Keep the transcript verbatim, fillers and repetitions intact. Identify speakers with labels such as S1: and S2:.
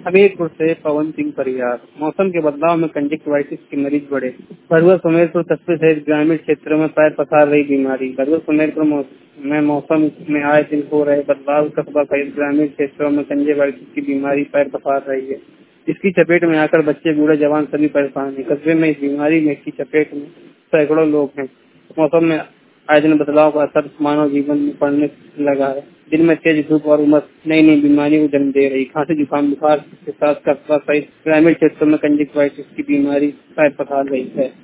S1: हमीरपुर से पवन सिंह परिहार। मौसम के बदलाव में कंजक्टिवाइटिस के मरीज बढ़े। भरुआ सुमेरपुर कस्बे सहित ग्रामीण क्षेत्रों में पैर पसार रही बीमारी। भरुआ सुमेरपुर में मौसम में आए दिन हो रहे बदलाव कस्बा सहित ग्रामीण क्षेत्रों में कंजक्टिवाइटिस की बीमारी पैर पसार रही है। इसकी चपेट में आकर बच्चे बूढ़े जवान सभी परेशान हैं। कस्बे में इस बीमारी में की चपेट में सैकड़ों लोग हैं। मौसम में आए दिन बदलाव का असर मानव जीवन में पड़ने लगा है। दिन में तेज धूप और उमस नई नई बीमारियों को जन्म दे रही। खांसी जुकाम बुखार के साथ कस्बा सहित ग्रामीण क्षेत्रों में कंजक्टिवाइटिस की बीमारी पैर पसार रही है।